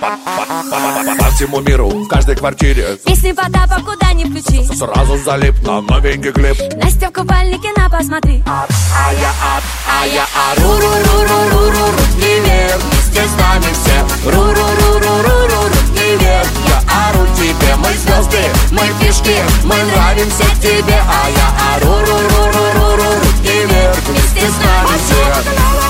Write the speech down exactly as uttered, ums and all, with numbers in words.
По всему миру, в каждой квартире песни Потапа куда ни включи, сразу залип на новенький клип. Настя в купальнике, на, посмотри. А я, а, а я, а ру-ру-ру-ру-ру-ру, руки вверх, вместе с нами все. Ру-ру-ру-ру-ру-ру, руки вверх, я ору тебе. Мы звезды, мы фишки, мы нравимся тебе. А я, а ру-ру-ру-ру-ру, руки вверх, вместе с нами все.